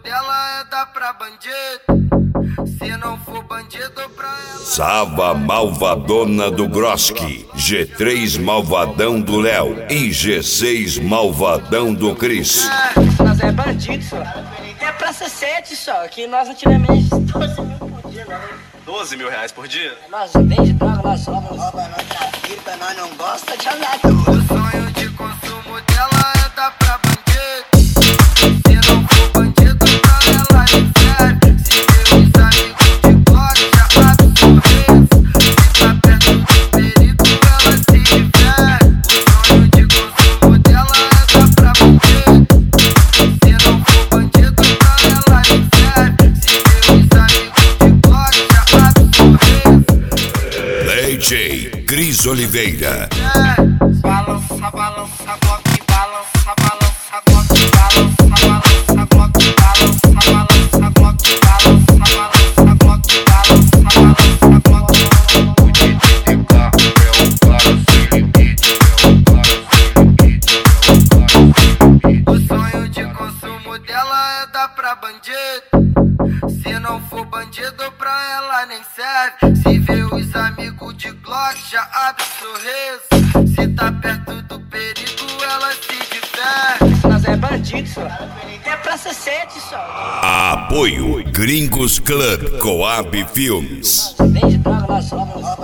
dela é dar pra bandido. Se não for bandido pra ela. Sava Malvadona do Groski, G3 Malvadão do Léo e G6 Malvadão do Cris. Nós é bandido, só. É pra ser 7 só, que nós antigamente 12 mil por dia, né? 12 mil reais por dia? Nós vende droga, nós rouba, Nós trafica, nós não gosta de andar. O sonho de consumo dela é dar pra bandido. Se não for bandido pra ela nem serve. Se meus amigos de Glock já abre o sorriso. Se tá perto do perigo ela se diverte. O sonho de consumo dela é dar pra bandido. Se não for bandido pra ela nem serve. Se meus amigos de Glock já abre o sorriso. DJ Cris Oliveira. Balança, balança, Glock, balança, balança, Glock, balança, balança, Glock, balança, balança, Glock, balança, balança, Glock, balança, balança, Glock. O DJ de carro é um cara sem limite, é um cara sem limite, é um cara sem limite. O sonho de consumo dela é dar pra bandido. Se não for bandido pra ela nem serve. Se vê os amigos de Glock já abre sorriso. Se tá perto do perigo ela se diverte. nós é bandido, só. É pra ser 7 só. Apoio Gringos Club Coab Filmes. Vende droga, nós rouba,